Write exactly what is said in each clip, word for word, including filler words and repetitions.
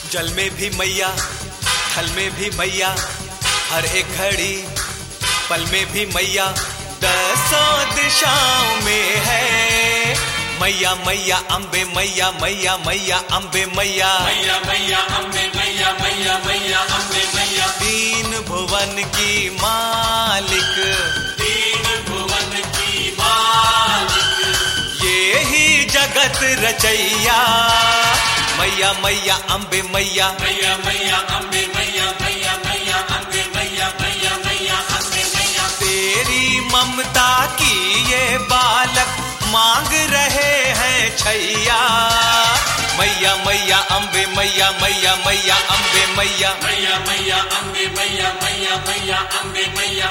जल में भी मैया, थल में भी मैया, हर एक घड़ी पल में भी मैया, दसों दिशाओं में है मैया। मैया अम्बे मैया, मैया मैया अम्बे मैया, मैया मैया अम्बे मैया, मैया मैया अम्बे मैया। तीन भुवन की मालिक, तीन भुवन की मालिक, ये ही जगत रचैया। मैया मैया अम्बे मैया, मैया मैया अम्बे मैया, मैया मैया अम्बे मैया, मैया मैया अम्बे मैया। तेरी ममता की ये बालक मांग रहे हैं छैया। मैया मैया अम्बे मैया, मैया मैया अम्बे मैया, मैया मैया अम्बे मैया, मैया मैया अम्बे मैया।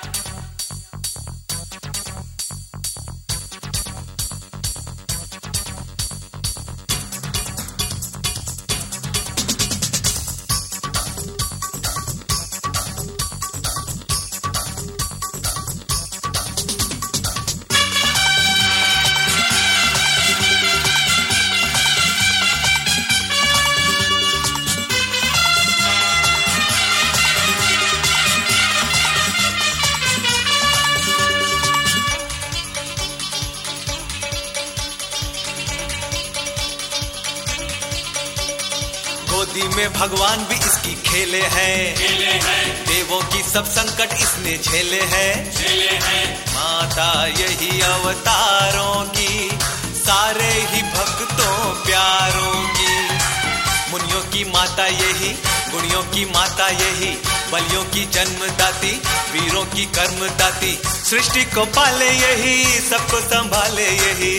गोदी में भगवान भी इसकी खेले हैं, खेले हैं, देवों की सब संकट इसने झेले हैं। झेले हैं, माता यही अवतारों की, सारे ही भक्तों प्यारों की। मुनियों की माता यही, गुणियों की माता यही, बलियों की जन्मदाती, वीरों की कर्मदाती। सृष्टि को पाले यही, सबको संभाले यही।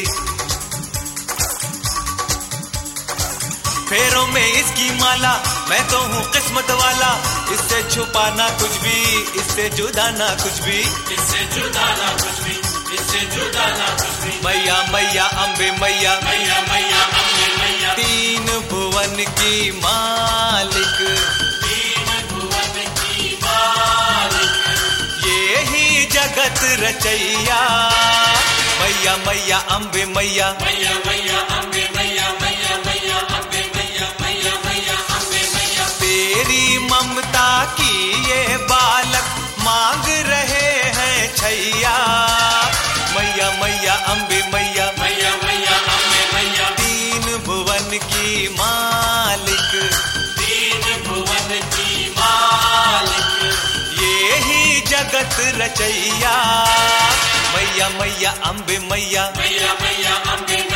फेरों में इसकी माला, मैं तो हूँ किस्मत वाला। इससे छुपाना कुछ भी, इससे जुदा ना कुछ भी, इससे जुदा ना कुछ भी, इससे जुदा ना कुछ भी। मैया मैया अम्बे मैया, मैया मैया अम्बे मैया। तीन भुवन की मालिक, तीन भुवन की मालिक, ये ही जगत रचैया। मैया मैया अम्बे मैया, मैया मैया अम्बे मैया, मैया मैया अम्बे मैया, मैया मैया अम्बे मैया। तेरी ममता की ये बालक मांग रहे हैं छैया। मैया मैया अम्बे मैया, मैया मैया अम्बे मैया। तीन भुवन की मालिक, तीन भुवन की मालिक, ये ही जगत रचैया। मैया मैया अम्बे मैया, मैया मैया अम्बे मैया।